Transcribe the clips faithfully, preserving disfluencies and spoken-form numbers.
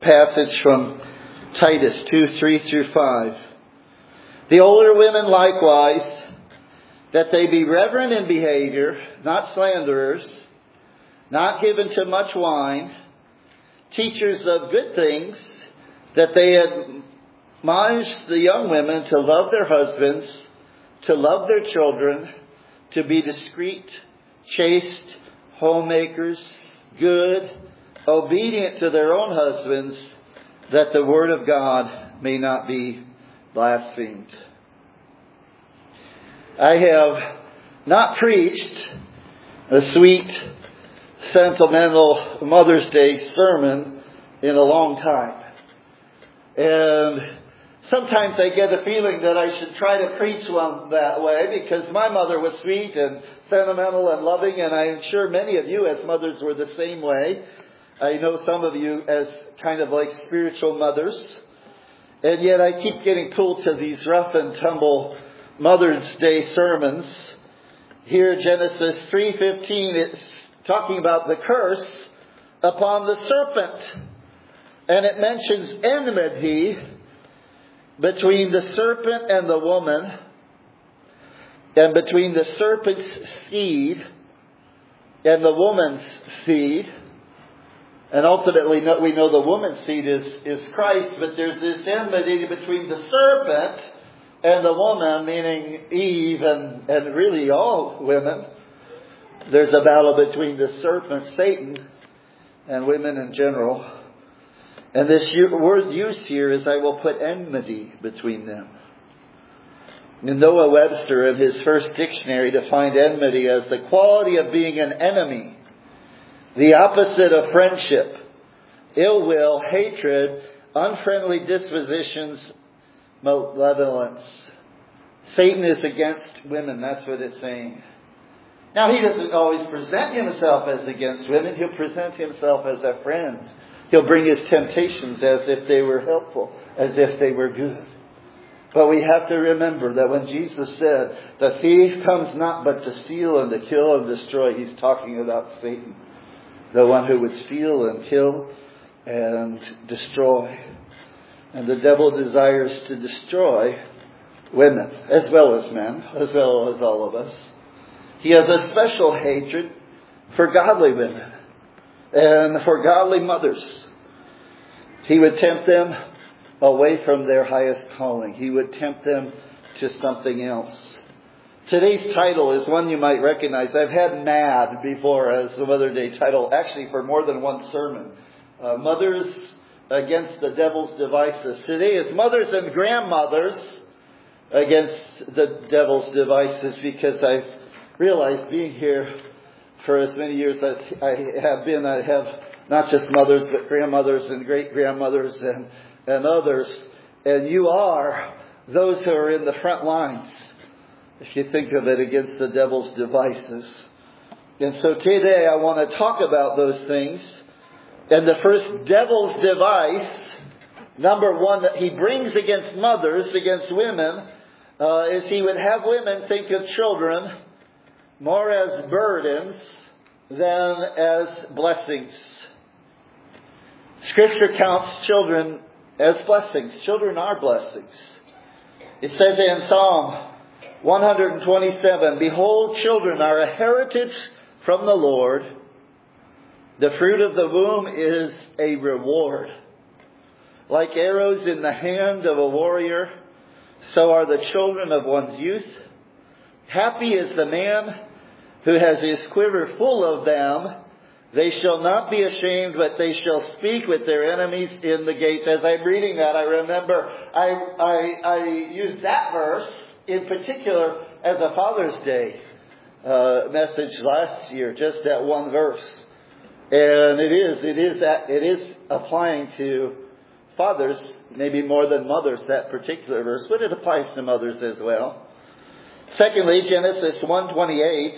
passage from Titus two, three through five. The older women likewise, that they be reverent in behavior, not slanderers, not given to much wine, teachers of good things, that they admonish the young women to love their husbands, to love their children, to be discreet, chaste, homemakers, good, obedient to their own husbands, that the word of God may not be blasphemed. I have not preached a sweet, sentimental Mother's Day sermon in a long time. And sometimes I get a feeling that I should try to preach one that way, because my mother was sweet and sentimental and loving, and I'm sure many of you as mothers were the same way. I know some of you as kind of like spiritual mothers. And yet I keep getting pulled to these rough and tumble Mother's Day sermons. Here Genesis three fifteen, it's talking about the curse upon the serpent. And it mentions enmity between the serpent and the woman, and between the serpent's seed and the woman's seed. And ultimately, we know the woman's seed is, is Christ, but there's this enmity between the serpent and the woman, meaning Eve and, and really all women. There's a battle between the serpent, Satan, and women in general. And this word used here is, I will put enmity between them. And Noah Webster, in his first dictionary, defined enmity as the quality of being an enemy, the opposite of friendship, ill will, hatred, unfriendly dispositions, malevolence. Satan is against women, that's what it's saying. Now, he doesn't always present himself as against women. He'll present himself as a friend. He'll bring his temptations as if they were helpful, as if they were good. But we have to remember that when Jesus said, the thief comes not but to steal and to kill and destroy, he's talking about Satan, the one who would steal and kill and destroy. And the devil desires to destroy women, as well as men, as well as all of us. He has a special hatred for godly women and for godly mothers. He would tempt them away from their highest calling. He would tempt them to something else. Today's title is one you might recognize. I've had MAD before as the Mother's Day title, actually for more than one sermon. Uh, Mothers Against the Devil's Devices. Today is Mothers and Grandmothers Against the Devil's Devices, because I've realized, being here for as many years as I have been, I have not just mothers, but grandmothers and great-grandmothers and, and others. And you are those who are in the front lines, if you think of it, against the devil's devices. And so today I want to talk about those things. And the first devil's device, number one, that he brings against mothers, against women, uh, is he would have women think of children more as burdens than as blessings. Scripture counts children as blessings. Children are blessings. It says in Psalm one twenty-seven, behold, children are a heritage from the Lord. The fruit of the womb is a reward. Like arrows in the hand of a warrior, so are the children of one's youth. Happy is the man who has his quiver full of them. They shall not be ashamed, but they shall speak with their enemies in the gates. As I'm reading that, I remember I, I, I used that verse in particular as a Father's Day uh, message last year, just that one verse. And it is, it is, that, it is applying to fathers, maybe more than mothers, that particular verse, but it applies to mothers as well. Secondly, Genesis one twenty-eight,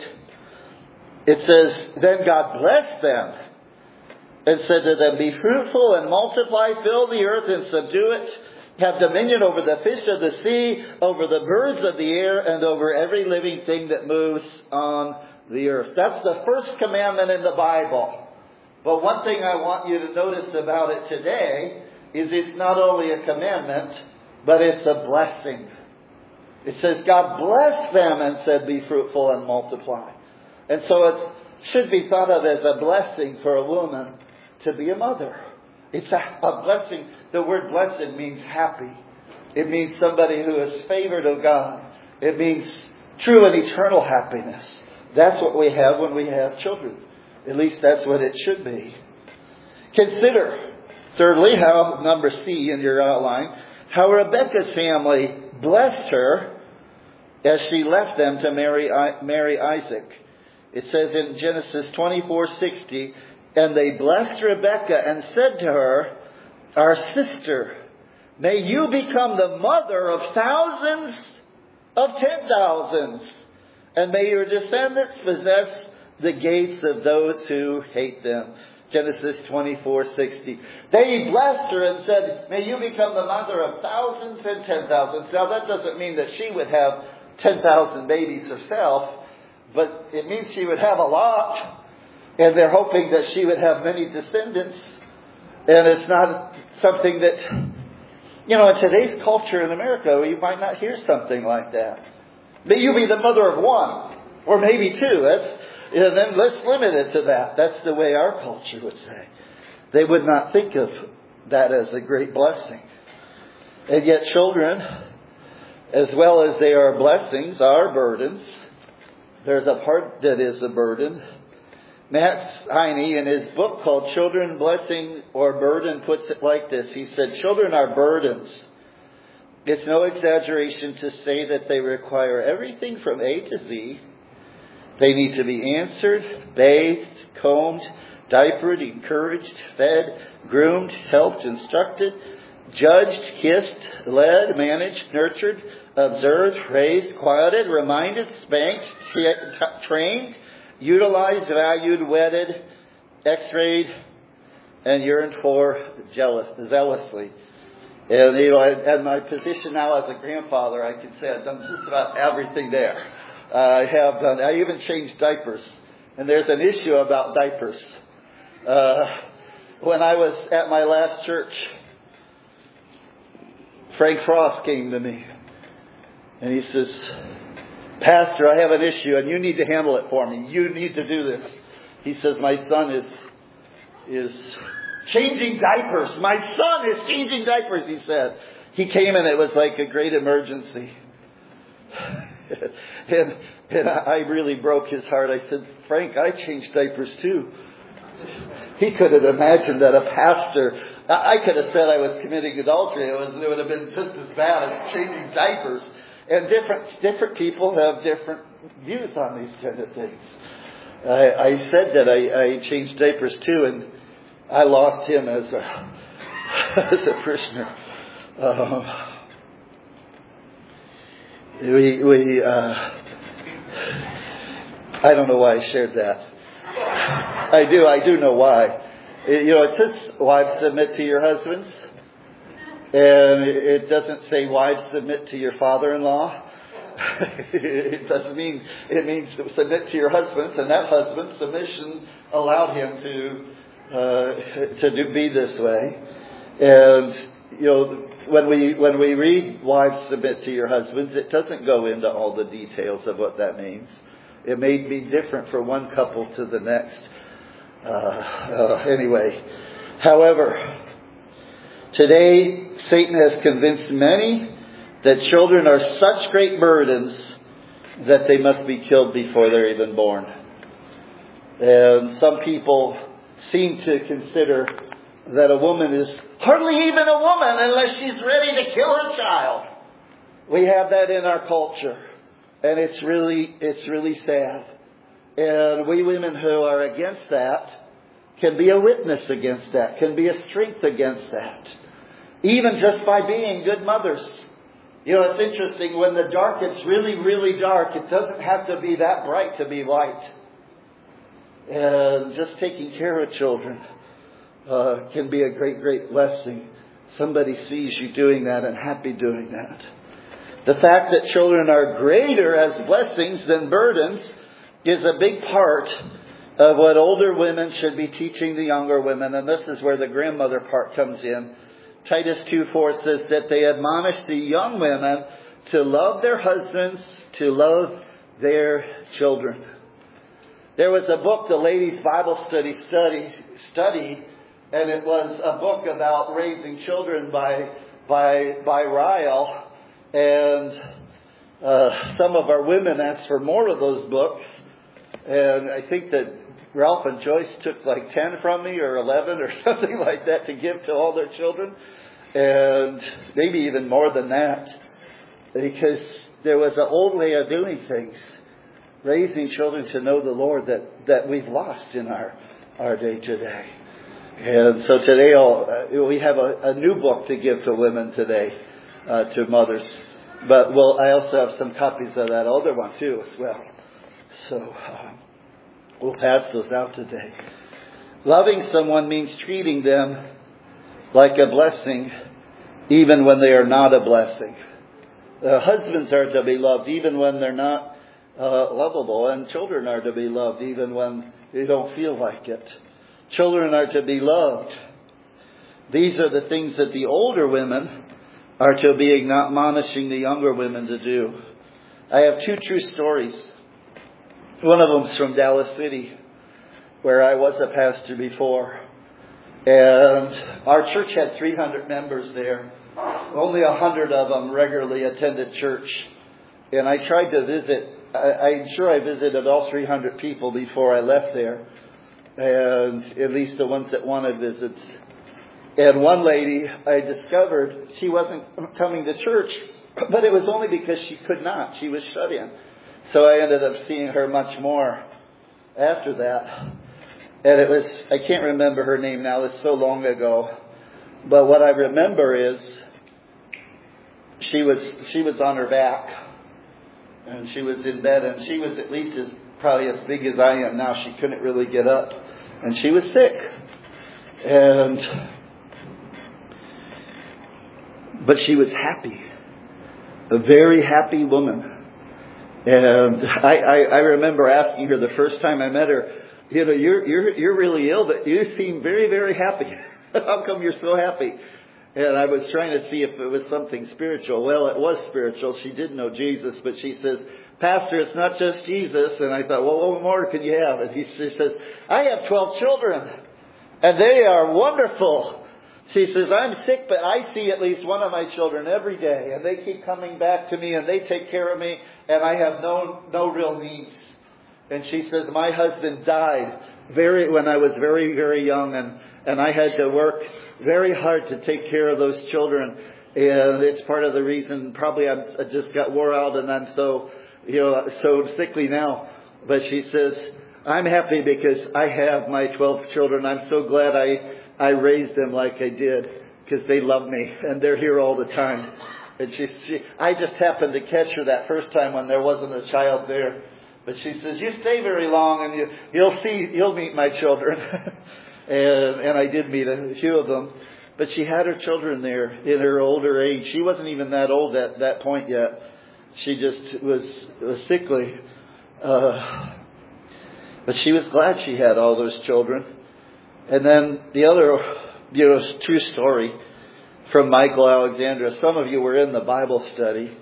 it says, then God blessed them and said to them, be fruitful and multiply, fill the earth and subdue it, have dominion over the fish of the sea, over the birds of the air, and over every living thing that moves on the earth. That's the first commandment in the Bible. But one thing I want you to notice about it today is it's not only a commandment, but it's a blessing. It says God blessed them and said, be fruitful and multiply. And so it should be thought of as a blessing for a woman to be a mother. It's a, a blessing. The word blessed means happy. It means somebody who is favored of God. It means true and eternal happiness. That's what we have when we have children. At least that's what it should be. Consider, thirdly, how, number C in your outline, how Rebekah's family blessed her as she left them to marry, marry Isaac. It says in Genesis twenty-four sixty, and they blessed Rebekah and said to her, our sister, may you become the mother of thousands of ten thousands, and may your descendants possess the gates of those who hate them. Genesis twenty-four sixty. They blessed her and said, may you become the mother of thousands and ten thousands. Now that doesn't mean that she would have ten thousand babies herself, but it means she would have a lot. And they're hoping that she would have many descendants. And it's not something that, you know, in today's culture in America, you might not hear something like that. May you be the mother of one, or maybe two. That's, and then let's limit it to that. That's the way our culture would say. They would not think of that as a great blessing. And yet children, as well as they are blessings, are burdens. There's a part that is a burden. Matt Heine, in his book called Children, Blessing or Burden, puts it like this. He said, children are burdens. It's no exaggeration to say that they require everything from A to Z. They need to be answered, bathed, combed, diapered, encouraged, fed, groomed, helped, instructed, judged, kissed, led, managed, nurtured, observed, raised, quieted, reminded, spanked, trained, utilized, valued, wedded, x-rayed, and yearned for jealous, zealously. And, you know, at my position now as a grandfather, I can say I've done just about everything there. Uh, I have done, I even changed diapers. And there's an issue about diapers. Uh, when I was at my last church, Frank Frost came to me. And he says, Pastor, I have an issue and you need to handle it for me. You need to do this. He says, my son is, is changing diapers. My son is changing diapers, he said. He came and it was like a great emergency. and and I really broke his heart. I said, Frank, I changed diapers too. He could have imagined that a pastor, I could have said I was committing adultery. It, was, it would have been just as bad as changing diapers. And different different people have different views on these kind of things. I, I said that I, I changed diapers too, and I lost him as a as a prisoner. Um, we we uh, I don't know why I shared that. I do I do know why. It, you know, it says, "Wives, submit to your husbands." And it doesn't say, wives, submit to your father-in-law. It doesn't mean, it means submit to your husbands. And that husband, submission allowed him to, uh, to do, be this way. And, you know, when we, when we read, wives, submit to your husbands, it doesn't go into all the details of what that means. It may be different for one couple to the next. Uh, uh, anyway, however, today, Satan has convinced many that children are such great burdens that they must be killed before they're even born. And some people seem to consider that a woman is hardly even a woman unless she's ready to kill her child. We have that in our culture. And it's really, it's really sad. And we women who are against that can be a witness against that, can be a strength against that. Even just by being good mothers. You know, it's interesting, when the dark gets really, really dark, it doesn't have to be that bright to be light. And just taking care of children uh, can be a great, great blessing. Somebody sees you doing that and happy doing that. The fact that children are greater as blessings than burdens is a big part of what older women should be teaching the younger women. And this is where the grandmother part comes in. Titus two four says that they admonish the young women to love their husbands, to love their children. There was a book the ladies' Bible study study studied, and it was a book about raising children by by by Ryle. And uh, some of our women asked for more of those books, and I think that Ralph and Joyce took like ten from me, or eleven, or something like that, to give to all their children, and maybe even more than that, because there was an old way of doing things, raising children to know the Lord, that, that we've lost in our, our day today. And so today I'll, uh, we have a, a new book to give to women today, uh, to mothers. But well, I also have some copies of that older one too as well. So um, we'll pass those out today. Loving someone means treating them like a blessing, even when they are not a blessing. Uh, husbands are to be loved even when they're not uh, lovable, and children are to be loved even when they don't feel like it. Children are to be loved. These are the things that the older women are to be admonishing the younger women to do. I have two true stories. One of them is from Dallas City, where I was a pastor before. And our church had three hundred members there. Only one hundred of them regularly attended church. And I tried to visit, I, I'm sure I visited all three hundred people before I left there. And at least the ones that wanted visits. And one lady, I discovered she wasn't coming to church, but it was only because she could not. She was shut in. So I ended up seeing her much more after that. And it was, I can't remember her name now, it's so long ago. But what I remember is she was she was on her back. And she was in bed, and she was at least as probably as big as I am now. She couldn't really get up. And she was sick. And but she was happy. A very happy woman. And I, I, I remember asking her the first time I met her, you know, you're you're you're really ill, but you seem very, very happy. How come you're so happy? And I was trying to see if it was something spiritual. Well, it was spiritual. She did know Jesus, but she says, Pastor, it's not just Jesus. And I thought, well, what more can you have? And he, she says, I have twelve children, and they are wonderful. She says, I'm sick, but I see at least one of my children every day, and they keep coming back to me, and they take care of me, and I have no no real needs. And she says, my husband died very when I was very, very young, and, and I had to work very hard to take care of those children. And it's part of the reason probably I'm, I just got wore out, and I'm so, you know, so sickly now. But she says, I'm happy because I have my twelve children. I'm so glad I, I raised them like I did, because they love me, and they're here all the time. And she, she, I just happened to catch her that first time when there wasn't a child there. But she says, you stay very long, and you, you'll see, you'll meet my children. and, and I did meet a few of them. But she had her children there in her older age. She wasn't even that old at that point yet. She just was, was sickly. Uh, but she was glad she had all those children. And then the other, you know, true story from Michael Alexandra. Some of you were in the Bible study.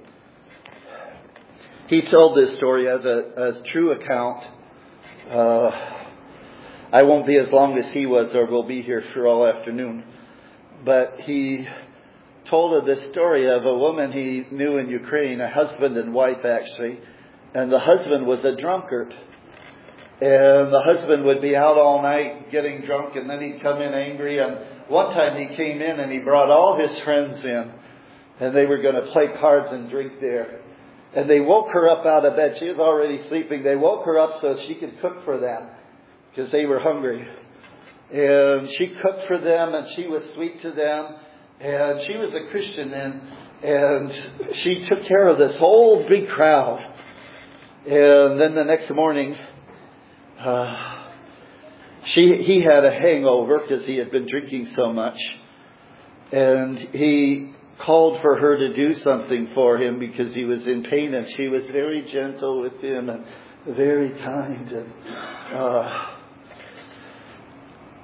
He told this story as a as true account. Uh, I won't be as long as he was, or we'll be here for all afternoon. But he told of this story of a woman he knew in Ukraine, a husband and wife actually. And the husband was a drunkard. And the husband would be out all night getting drunk, and then he'd come in angry. And one time he came in and he brought all his friends in, and they were going to play cards and drink there. And they woke her up out of bed. She was already sleeping. They woke her up so she could cook for them, because they were hungry. And she cooked for them, and she was sweet to them. And she was a Christian then. And she took care of this whole big crowd. And then the next morning, uh, she he had a hangover because he had been drinking so much. And he called for her to do something for him because he was in pain, and she was very gentle with him and very kind. And uh,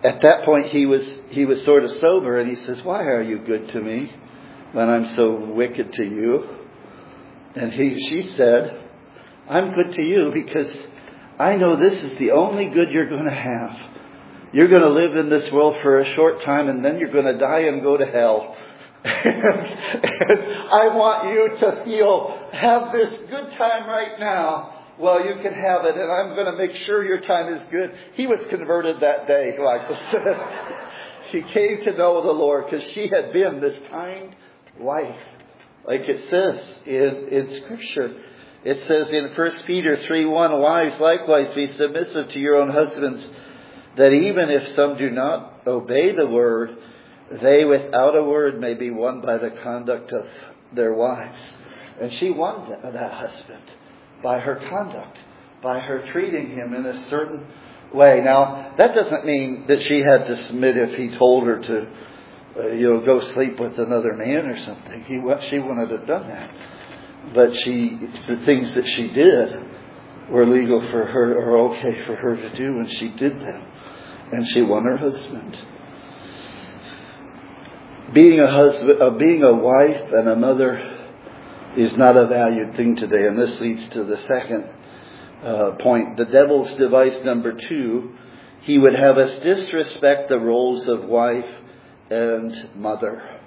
at that point he was he was sort of sober, and he says, "Why are you good to me when I'm so wicked to you?" And he she said, "I'm good to you because I know this is the only good you're going to have. You're going to live in this world for a short time, and then you're going to die and go to hell. and, and I want you to feel, have this good time right now. Well, you can have it, and I'm going to make sure your time is good." He was converted that day, like it says. He came to know the Lord because she had been this kind wife. Like it says in, in Scripture. It says in First Peter three one, "Wives, likewise be submissive to your own husbands, that even if some do not obey the word, they without a word may be won by the conduct of their wives." And she won that husband by her conduct, by her treating him in a certain way. Now, that doesn't mean that she had to submit if he told her to, uh, you know, go sleep with another man or something. He, she wouldn't have done that. But she, the things that she did were legal for her, or okay for her to do, and she did them. And she won her husband. Being a husband, uh, being a wife and a mother is not a valued thing today. And this leads to the second uh, point. The devil's device number two. He would have us disrespect the roles of wife and mother.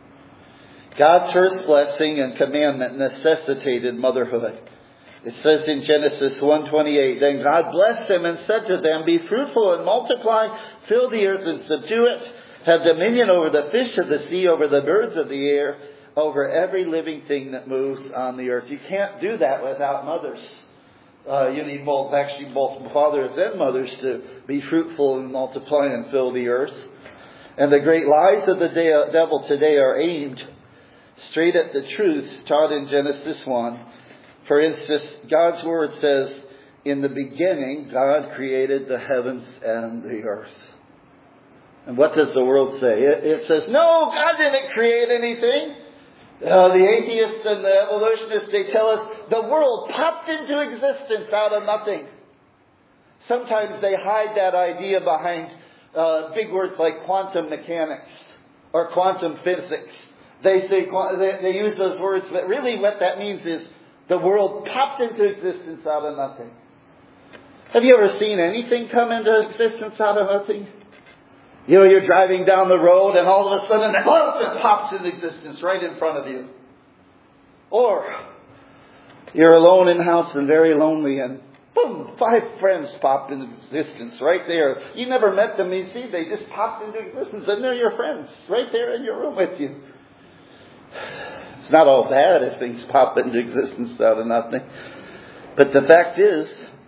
God's first blessing and commandment necessitated motherhood. It says in Genesis one twenty-eight, "Then God blessed them and said to them, Be fruitful and multiply, fill the earth and subdue it, have dominion over the fish of the sea, over the birds of the air, over every living thing that moves on the earth." You can't do that without mothers. Uh, you need both, actually both fathers and mothers to be fruitful and multiply and fill the earth. And the great lies of the devil today are aimed straight at the truths taught in Genesis one. For instance, God's Word says, "In the beginning, God created the heavens and the earth." And what does the world say? It, it says, no, God didn't create anything. Uh, the atheists and the evolutionists, they tell us the world popped into existence out of nothing. Sometimes they hide that idea behind uh, big words like quantum mechanics or quantum physics. They say they, they use those words, but really what that means is the world popped into existence out of nothing. Have you ever seen anything come into existence out of nothing? You know, you're driving down the road and all of a sudden an elephant pops into existence right in front of you. Or you're alone in the house and very lonely and boom, five friends pop into existence right there. You never met them, you see, they just popped into existence and they're your friends right there in your room with you. It's not all bad if things pop into existence out of nothing. But the fact is,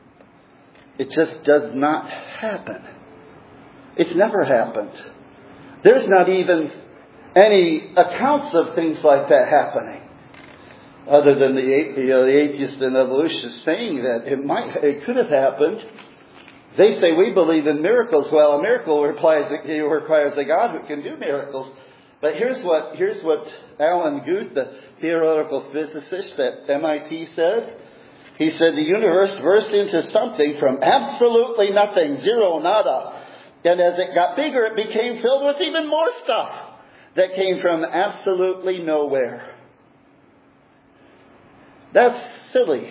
it just does not happen. It's never happened. There's not even any accounts of things like that happening. Other than the, you know, the atheists and evolutionists saying that it might, it could have happened. They say we believe in miracles. Well, a miracle requires, requires a God who can do miracles. But here's what here's what Alan Guth, the theoretical physicist at M I T, said. He said the universe burst into something from absolutely nothing, zero, nada. And as it got bigger, it became filled with even more stuff that came from absolutely nowhere. That's silly.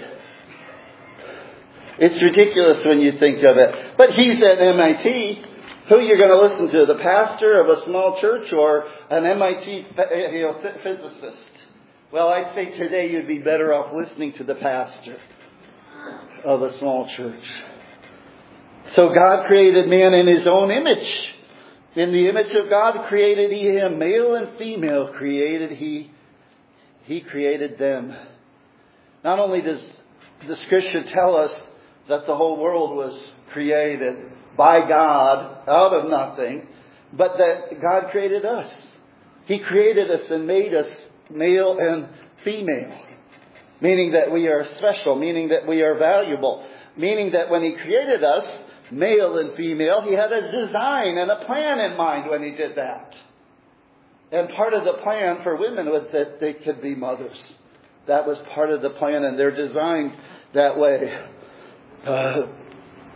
It's ridiculous when you think of it. But he's at M I T. Who are you going to listen to? The pastor of a small church or an M I T you know, physicist? Well, I'd say today you'd be better off listening to the pastor of a small church. So God created man in His own image. In the image of God created He him. Male and female created He. He created them. Not only does the Scripture tell us that the whole world was created by God out of nothing, but that God created us. He created us and made us male and female. Meaning that we are special. Meaning that we are valuable. Meaning that when He created us, male and female, He had a design and a plan in mind when He did that. And part of the plan for women was that they could be mothers. That was part of the plan, and they're designed that way. Uh,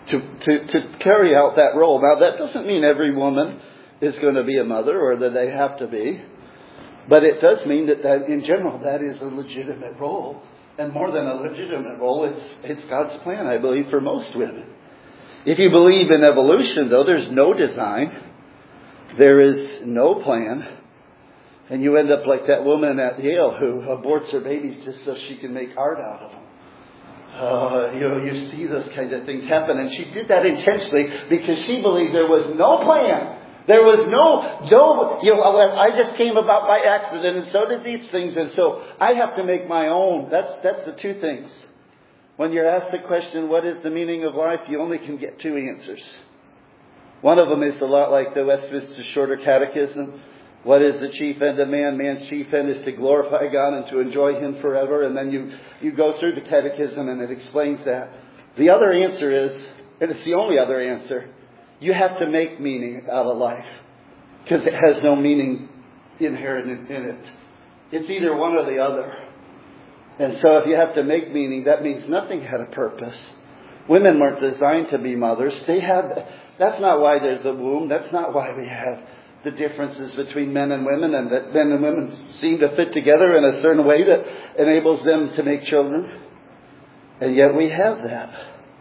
to, to, to carry out that role. Now, that doesn't mean every woman is going to be a mother or that they have to be. But it does mean that, that in general, that is a legitimate role. And more than a legitimate role, it's, it's God's plan, I believe, for most women. If you believe in evolution, though, there's no design. There is no plan. And you end up like that woman at Yale who aborts her babies just so she can make art out of them. Uh, you know, you see those kinds of things happen. And she did that intentionally because she believed there was no plan. There was no, no, you know, I just came about by accident, and so did these things, and so I have to make my own. That's, that's the two things. When you're asked the question, what is the meaning of life, you only can get two answers. One of them is a lot like the Westminster Shorter Catechism. What is the chief end of man? Man's chief end is to glorify God and to enjoy Him forever. And then you, you go through the catechism and it explains that. The other answer is, and it's the only other answer, you have to make meaning out of life. Because it has no meaning inherent in, in it. It's either one or the other. And so if you have to make meaning, that means nothing had a purpose. Women weren't designed to be mothers. They had, that's not why there's a womb. That's not why we have the differences between men and women, and that men and women seem to fit together in a certain way that enables them to make children. And yet we have that.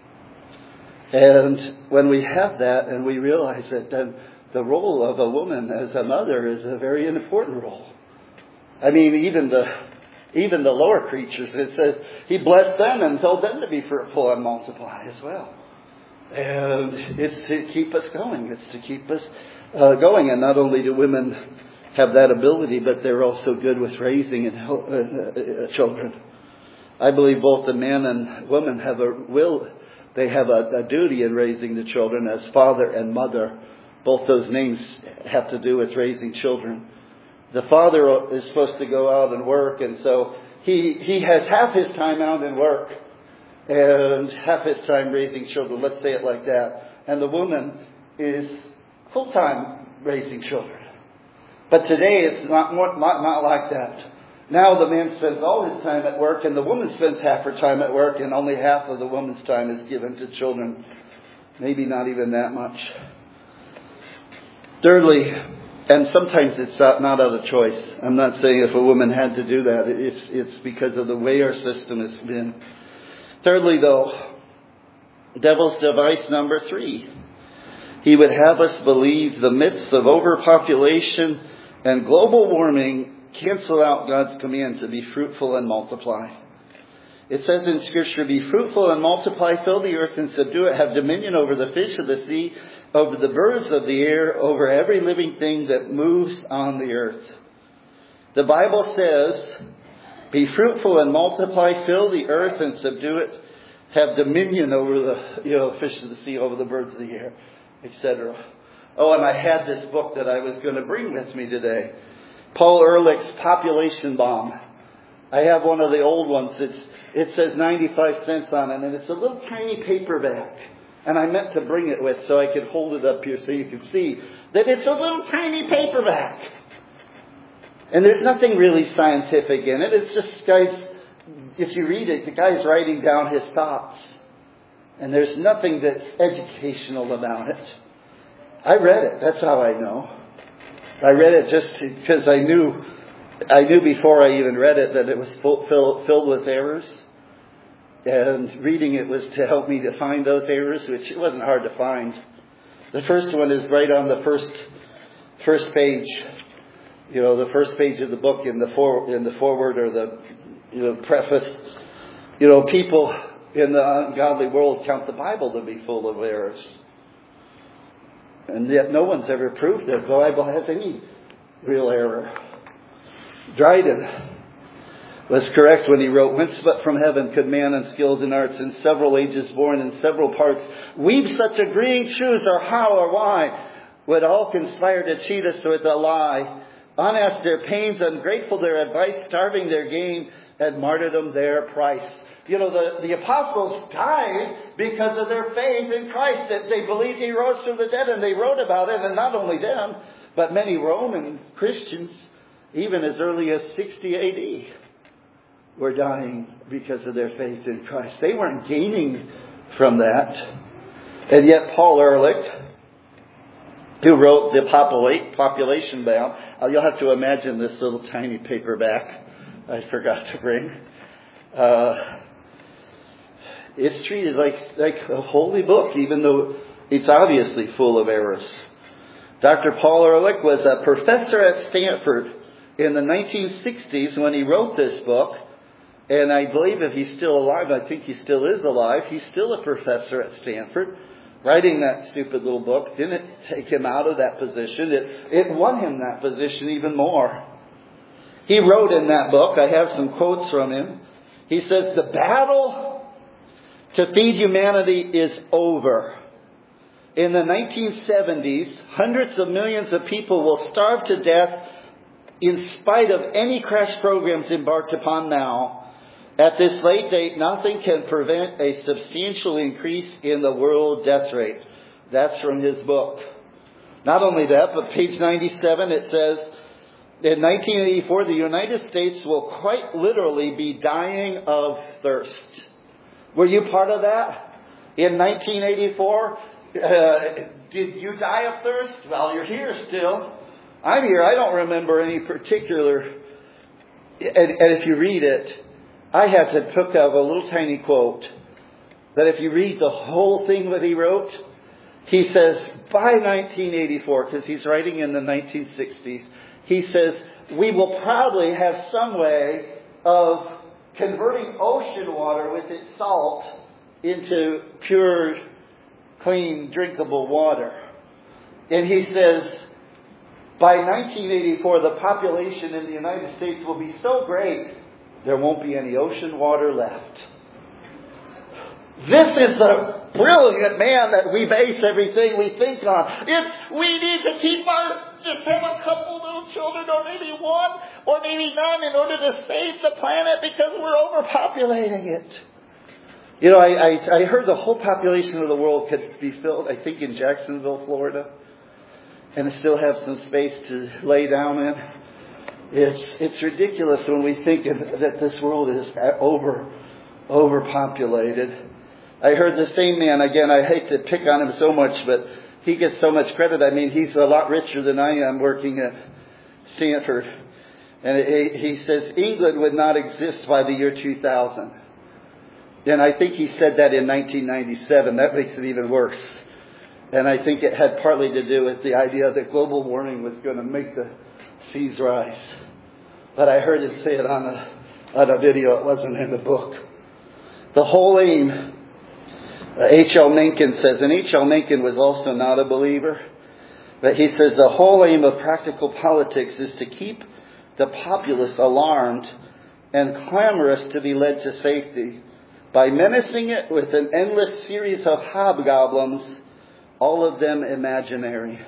And when we have that and we realize that, then the role of a woman as a mother is a very important role. I mean, even the even the lower creatures, it says He blessed them and told them to be fruitful and multiply as well. And it's to keep us going. It's to keep us uh, going. And not only do women have that ability, but they're also good with raising and help, uh, uh, children. I believe both the man and woman have a will. They have a, a duty in raising the children as father and mother. Both those names have to do with raising children. The father is supposed to go out and work, and so he, he has half his time out in work and half his time raising children. Let's say it like that. And the woman is full-time raising children. But today it's not, more, not, not like that. Now the man spends all his time at work, and the woman spends half her time at work, and only half of the woman's time is given to children. Maybe not even that much. Thirdly, and sometimes it's not, not out of choice. I'm not saying if a woman had to do that. It's, it's because of the way our system has been. Thirdly, though, devil's device number three. He would have us believe the myths of overpopulation and global warming cancel out God's command to be fruitful and multiply. It says in Scripture, be fruitful and multiply, fill the earth and subdue it, have dominion over the fish of the sea, over the birds of the air, over every living thing that moves on the earth. The Bible says, be fruitful and multiply, fill the earth and subdue it, have dominion over the, you know, fish of the sea, over the birds of the air, et cetera. Oh, and I had this book that I was going to bring with me today. Paul Ehrlich's Population Bomb. I have one of the old ones. It's, it says ninety-five cents on it, and it's a little tiny paperback. And I meant to bring it with so I could hold it up here so you can see that it's a little tiny paperback. And there's nothing really scientific in it. It's just guys, if you read it, the guy's writing down his thoughts. And there's nothing that's educational about it. I read it. That's how I know. I read it just because I knew, I knew before I even read it that it was full, fill, filled with errors. And reading it was to help me to find those errors, which it wasn't hard to find. The first one is right on the first first page. You know, the first page of the book in the for, in the foreword or the you know preface. You know, people in the ungodly world count the Bible to be full of errors. And yet no one's ever proved that the Bible has any real error. Dryden was correct when he wrote, whence but from heaven could man unskilled in arts in several ages born in several parts weave such agreeing truths, or how or why would all conspire to cheat us with a lie, unasked their pains, ungrateful their advice, starving their gain, and martyrdom their price. You know, the, the apostles died because of their faith in Christ, that they believed He rose from the dead, and they wrote about it. And not only them, but many Roman Christians, even as early as sixty A D, were dying because of their faith in Christ. They weren't gaining from that. And yet Paul Ehrlich, who wrote the Populate, Population Bound, uh, you'll have to imagine this little tiny paperback I forgot to bring. Uh, it's treated like, like a holy book, even though it's obviously full of errors. Doctor Paul Ehrlich was a professor at Stanford in the nineteen sixties when he wrote this book. And I believe if he's still alive, I think he still is alive, he's still a professor at Stanford. Writing that stupid little book didn't take him out of that position. It, it won him that position even more. He wrote in that book, I have some quotes from him. He says, the battle to feed humanity is over. In the nineteen seventies, hundreds of millions of people will starve to death in spite of any crash programs embarked upon now. At this late date, nothing can prevent a substantial increase in the world death rate. That's from his book. Not only that, but page ninety-seven, it says, in nineteen eighty-four, the United States will quite literally be dying of thirst. Were you part of that? In nineteen eighty-four, uh, did you die of thirst? Well, you're here still. I'm here. I don't remember any particular. And, and if you read it, I had to pick up a little tiny quote that if you read the whole thing that he wrote, he says by nineteen eighty-four, because he's writing in the nineteen sixties, he says, we will probably have some way of converting ocean water with its salt into pure, clean, drinkable water. And he says, by nineteen eighty-four, the population in the United States will be so great, there won't be any ocean water left. This is the brilliant man that we base everything we think on. It's, we need to keep our, just have a couple little children, or maybe one, or maybe none, in order to save the planet because we're overpopulating it. You know, I, I, I heard the whole population of the world could be filled, I think, in Jacksonville, Florida, and still have some space to lay down in. It's it's ridiculous when we think that this world is over overpopulated. I heard the same man, again, I hate to pick on him so much, but he gets so much credit. I mean, he's a lot richer than I am working at Stanford. And it, he says England would not exist by the year two thousand. And I think he said that in nineteen ninety-seven. That makes it even worse. And I think it had partly to do with the idea that global warming was going to make the seas rise. But I heard him say it on a, on a video. It wasn't in the book. The whole aim, uh, H L Mencken says, and H L Mencken was also not a believer, but he says the whole aim of practical politics is to keep the populace alarmed and clamorous to be led to safety by menacing it with an endless series of hobgoblins, all of them imaginary.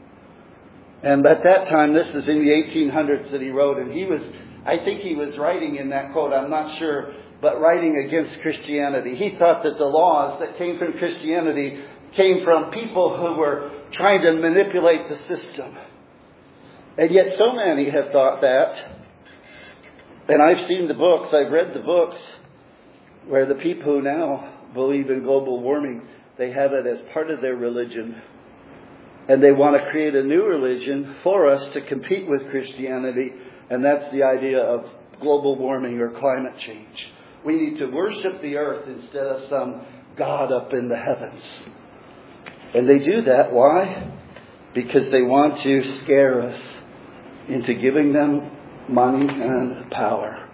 And at that time, this is in the eighteen hundreds that he wrote, and he was, I think he was writing in that quote, I'm not sure, but writing against Christianity. He thought that the laws that came from Christianity came from people who were trying to manipulate the system. And yet so many have thought that. And I've seen the books, I've read the books, where the people who now believe in global warming, they have it as part of their religion. And they want to create a new religion for us to compete with Christianity. And that's the idea of global warming or climate change. We need to worship the earth instead of some God up in the heavens. And they do that. Why? Because they want to scare us into giving them money and power.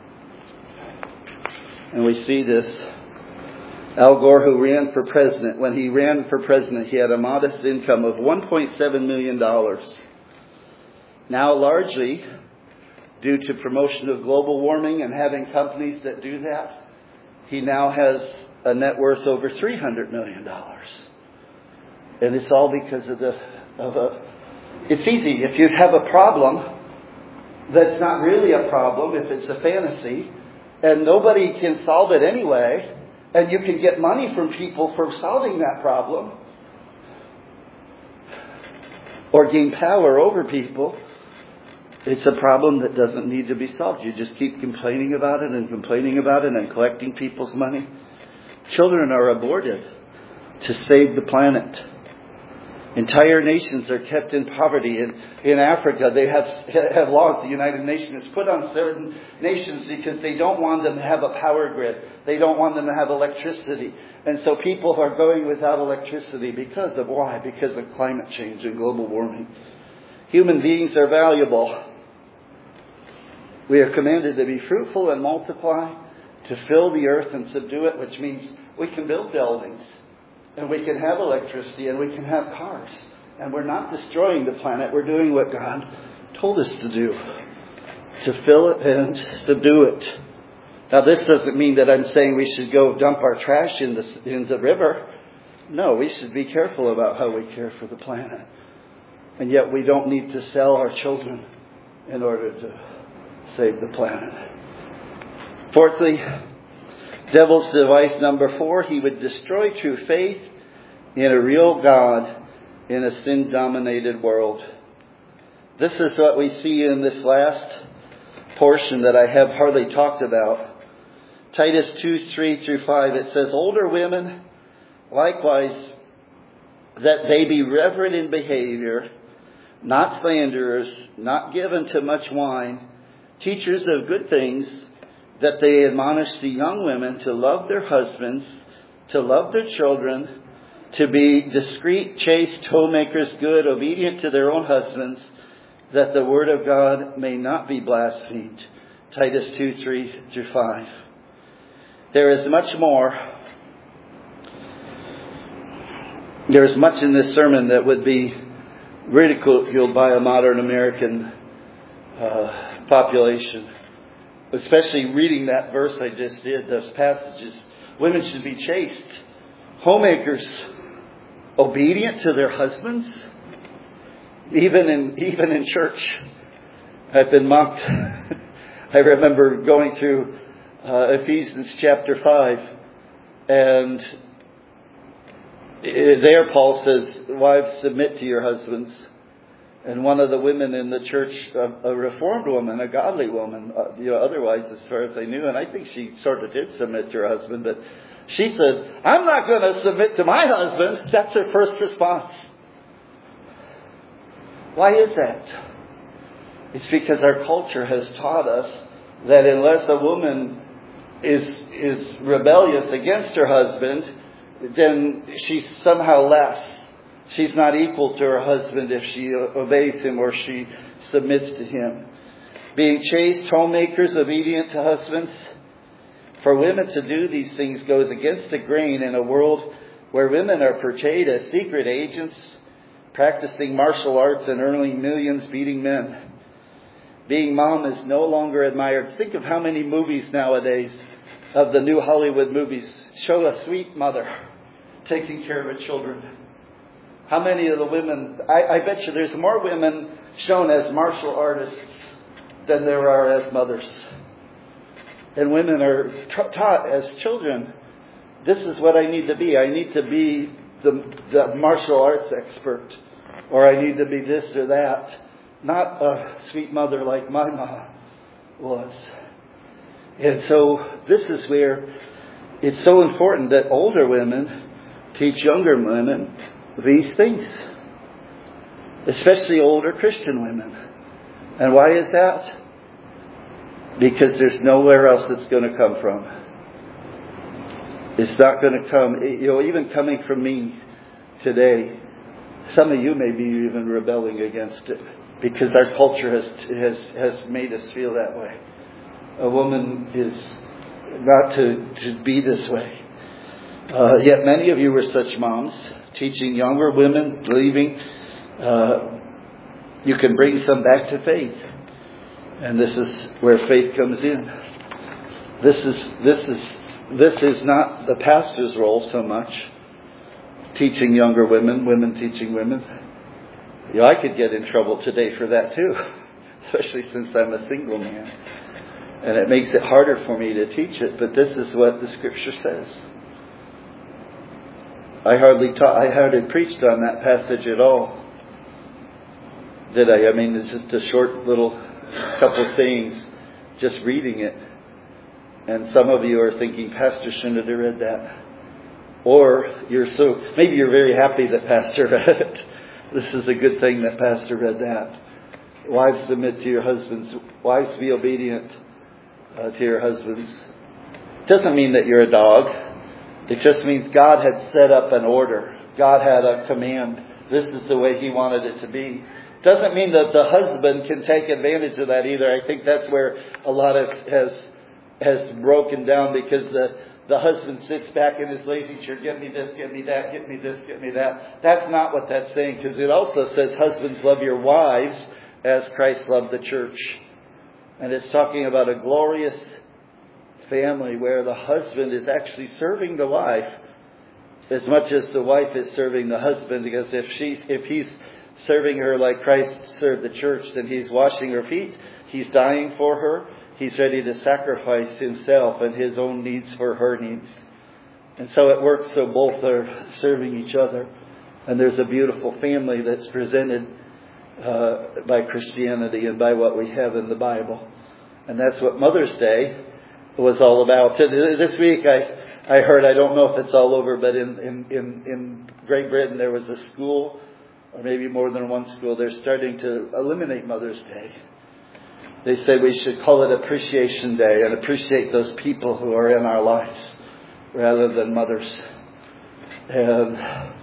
And we see this. Al Gore, who ran for president, when he ran for president, he had a modest income of one point seven million dollars. Now, largely due to promotion of global warming and having companies that do that, he now has a net worth over three hundred million dollars. And it's all because of the, of a, it's easy. If you have a problem that's not really a problem, if it's a fantasy, and nobody can solve it anyway, and you can get money from people for solving that problem, or gain power over people, it's a problem that doesn't need to be solved. You just keep complaining about it and complaining about it and collecting people's money. Children are aborted. to save the planet. Entire nations are kept in poverty. In, in Africa, they have, have laws the United Nations has put on certain nations because they don't want them to have a power grid. They don't want them to have electricity. And so people are going without electricity because of why? Because of climate change and global warming. Human beings are valuable. We are commanded to be fruitful and multiply, to fill the earth and subdue it, which means we can build buildings. And we can have electricity and we can have cars. And we're not destroying the planet. We're doing what God told us to do. To fill it and subdue it. Now this doesn't mean that I'm saying we should go dump our trash in the, in the river. No, we should be careful about how we care for the planet. And yet we don't need to sell our children in order to save the planet. Fourthly, devil's device number four, he would destroy true faith in a real God in a sin-dominated world. This is what we see in this last portion that I have hardly talked about. Titus two, three through five, it says, older women, likewise, that they be reverent in behavior, not slanderers, not given to much wine, teachers of good things, that they admonish the young women to love their husbands, to love their children, to be discreet, chaste, homemakers, good, obedient to their own husbands, that the word of God may not be blasphemed. Titus two, three through five. There is much more. There is much in this sermon that would be ridiculed by a modern American uh, population. Especially reading that verse I just did, those passages. Women should be chaste, homemakers, obedient to their husbands. Even in even in church, I've been mocked. I remember going through uh, Ephesians chapter five, and there Paul says, "Wives, submit to your husbands." And one of the women in the church, a, a reformed woman, a godly woman, uh, you know, otherwise, as far as I knew, and I think she sort of did submit to her husband, but she said, "I'm not going to submit to my husband." That's her first response. Why is that? It's because our culture has taught us that unless a woman is is rebellious against her husband, then she's somehow less. She's not equal to her husband if she obeys him or she submits to him. Being chaste, homemakers, obedient to husbands. For women to do these things goes against the grain in a world where women are portrayed as secret agents, practicing martial arts and earning millions beating men. Being mom is no longer admired. Think of how many movies nowadays of the new Hollywood movies show a sweet mother taking care of her children. How many of the women, I, I bet you there's more women shown as martial artists than there are as mothers. And women are tra- taught as children, this is what I need to be. I need to be the, the martial arts expert. Or I need to be this or that. Not a sweet mother like my mom was. And so this is where it's so important that older women teach younger women these things. Especially older Christian women. And why is that? Because there's nowhere else it's going to come from. It's not going to come, you know, even coming from me today. Some of you may be even rebelling against it. Because our culture has has has made us feel that way. A woman is not to, to be this way. Uh, yet many of you were such moms, teaching younger women, believing uh, you can bring some back to faith. And this is where faith comes in. This is this is this is not the pastor's role so much. Teaching younger women, women teaching women. You know, I could get in trouble today for that too, especially since I'm a single man. And it makes it harder for me to teach it, but this is what the Scripture says. I hardly taught, I hardly preached on that passage at all. Did I? I mean, it's just a short little couple sayings, just reading it. And some of you are thinking, Pastor shouldn't have read that. Or you're so, maybe you're very happy that Pastor read it. This is a good thing that Pastor read that. Wives, submit to your husbands. Wives, be obedient uh, to your husbands. It doesn't mean that you're a dog. It just means God had set up an order. God had a command. This is the way He wanted it to be. Doesn't mean that the husband can take advantage of that either. I think that's where a lot of has has broken down, because the, the husband sits back in his lazy chair, get me this, get me that, get me this, get me that. That's not what that's saying, because it also says, husbands, love your wives as Christ loved the church. And it's talking about a glorious family where the husband is actually serving the wife as much as the wife is serving the husband, because if she's if he's serving her like Christ served the church, then he's washing her feet, he's dying for her, he's ready to sacrifice himself and his own needs for her needs. And so it works so both are serving each other. And there's a beautiful family that's presented uh, by Christianity and by what we have in the Bible. And that's what Mother's Day was all about. This week I I heard, I don't know if it's all over, but in, in, in, in Great Britain there was a school, or maybe more than one school, they're starting to eliminate Mother's Day. They say we should call it Appreciation Day and appreciate those people who are in our lives rather than mothers. And,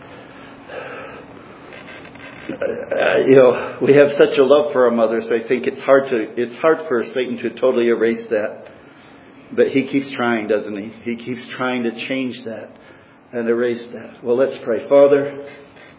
uh, you know, we have such a love for our mothers. I think it's hard to, it's hard for Satan to totally erase that. But he keeps trying, doesn't he? He keeps trying to change that and erase that. Well, let's pray. Father,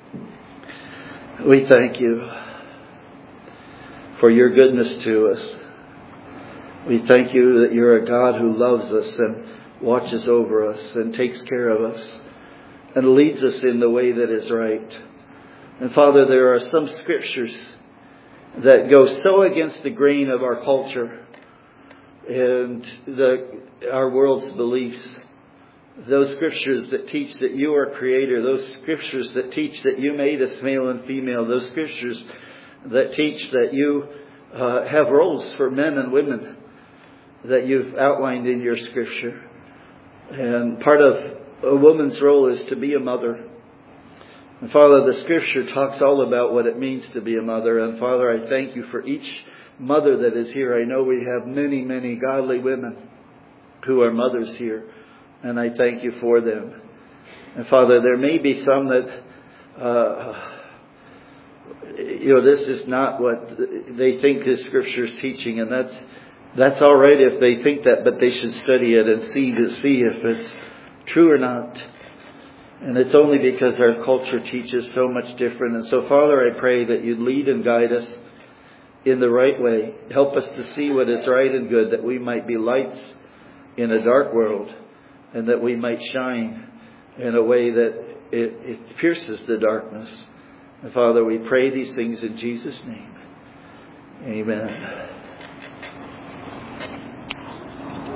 we thank you for your goodness to us. We thank you that you're a God who loves us and watches over us and takes care of us and leads us in the way that is right. And Father, there are some scriptures that go so against the grain of our culture and the, our world's beliefs. Those scriptures that teach that you are creator. Those scriptures that teach that you made us male and female. Those scriptures that teach that you uh, have roles for men and women that you've outlined in your scripture. And part of a woman's role is to be a mother. And Father, the scripture talks all about what it means to be a mother. And Father, I thank you for each mother that is here. I know we have many, many godly women who are mothers here. And I thank you for them. And Father, there may be some that, uh, you know, this is not what they think this scripture is teaching. And that's, that's all right if they think that, but they should study it and see to see if it's true or not. And it's only because our culture teaches so much different. And so, Father, I pray that you'd lead and guide us in the right way. Help us to see what is right and good, that we might be lights in a dark world, and that we might shine in a way that it, it pierces the darkness. And Father, we pray these things in Jesus' name. Amen.